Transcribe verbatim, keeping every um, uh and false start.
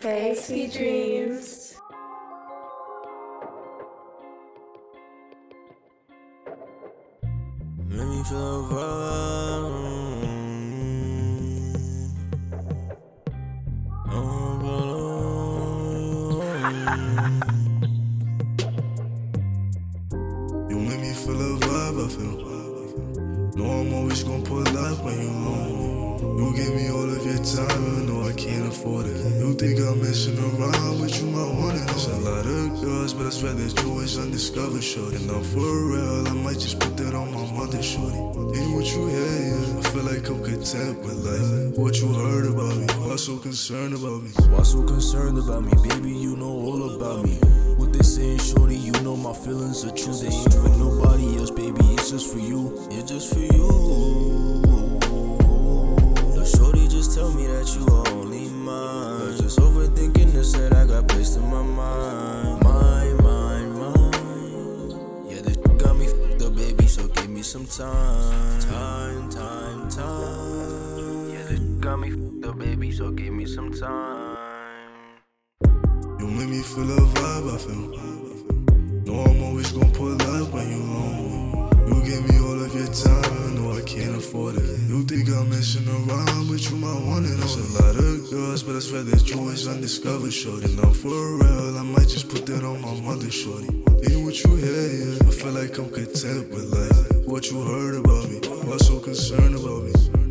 Hey, sweet dreams. Make me feel a vibe. You make me feel a vibe, I feel. Know I'm always gonna pull up when you lonely. You give me all of your time, you know I can't afford it. You think I'm messing around, but you might want it. There's a lot of girls, but I swear that you is undiscovered, shorty. And I'm for real, I might just put that on my mother, shorty. Ain't what you hear, yeah. I feel like I'm content with life. What you heard about me, why so concerned about me? Why so concerned about me, baby, you know all about me. What they saying, shorty, you know my feelings are true. They ain't for nobody else, baby, it's just for you. It's just for you. Now, shorty, just tell me that you are only mine. Just overthinking this that I got placed in my mind. Mine, mine, mine. Yeah, this got me f***ed up, baby, so give me some time. Time, time, time. Yeah, this got me f***ed up, baby, so give me some time. You make me feel a vibe, I feel. Know I'm always gonna pull up when you lonely. You give me all of your time, I know I can't afford it. You think I'm messing around, but you might want it. There's a lot of girls, but I swear that you is undiscovered, shorty. And I'm for real, I might just put that on my mother, shorty. Ain't what you hear, yeah. I feel like I'm content with life. What you heard about me, why so concerned about me?